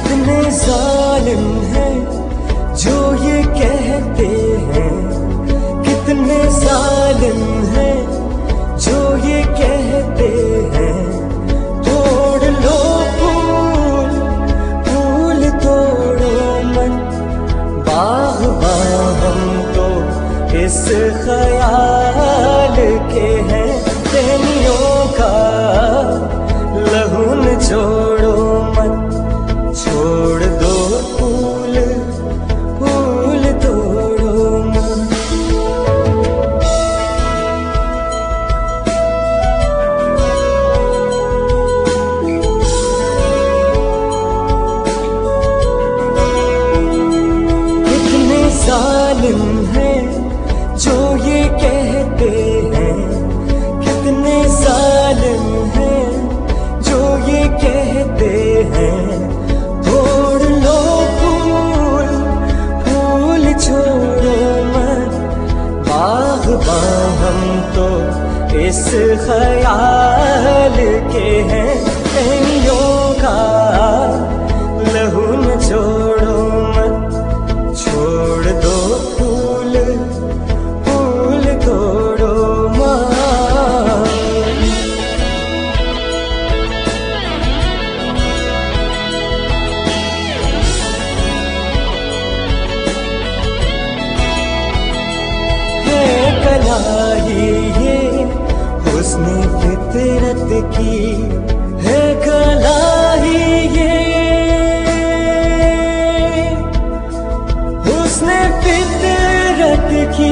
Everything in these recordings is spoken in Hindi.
कितने जालिम हैं जो ये कहते हैं, कितने जालिम हैं जो ये कहते हैं। तोड़ लो फूल, फूल तोड़ो मन, बाग़बां हम तो इस ख्याल के हैं। प्रेमियों का लहू निचोड़ो मत, छोड़ दो फूल, फूल तोड़ो मत। कितने जालिम हैं जो ये कहते हैं, कितने जालिम हैं जो ये कहते हैं। तोड़ लो फूल, फूल छोड़ो मत, बाग़बां हम तो इस ख्याल के हैं। प्रेमियों का लहू न छोड़ो मत, छोड़ दो फूल, फूल तोड़ो मत। है कलाई ये हुस्न फितरत की, है कलाई ये हुस्न फितरत की।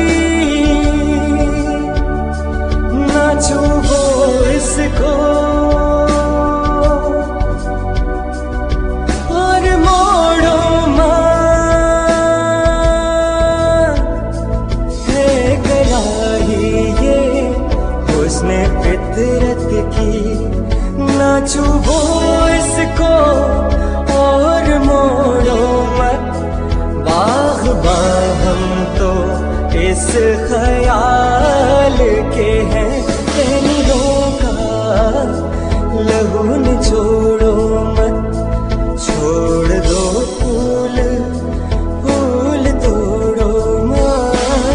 ना छूओ इसको और मोड़ो मत, है कलाई ये हुस्न फितरत की। ना छूओ इसको और मोड़ो मत, बाग़बां हम तो इस ख्याल के हैं। प्रेमियों का लहू निचोड़ो मत, छोड़ दो फूल, फूल तोड़ो मत।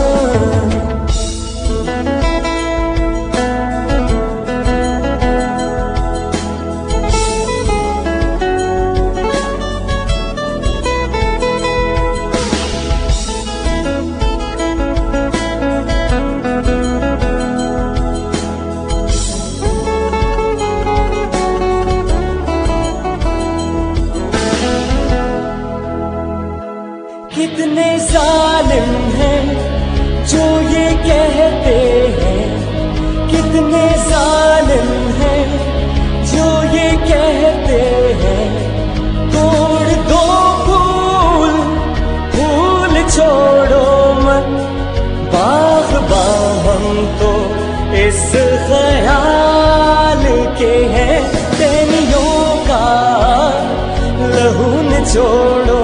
कितने जालिम हैं जो ये कहते हैं, कितने जालिम हैं जो ये कहते हैं। तोड़ दो फूल, फूल छोड़ो मत, बाग़बां हम तो इस ख्याल के हैं। प्रेमियों का लहू निचोड़ो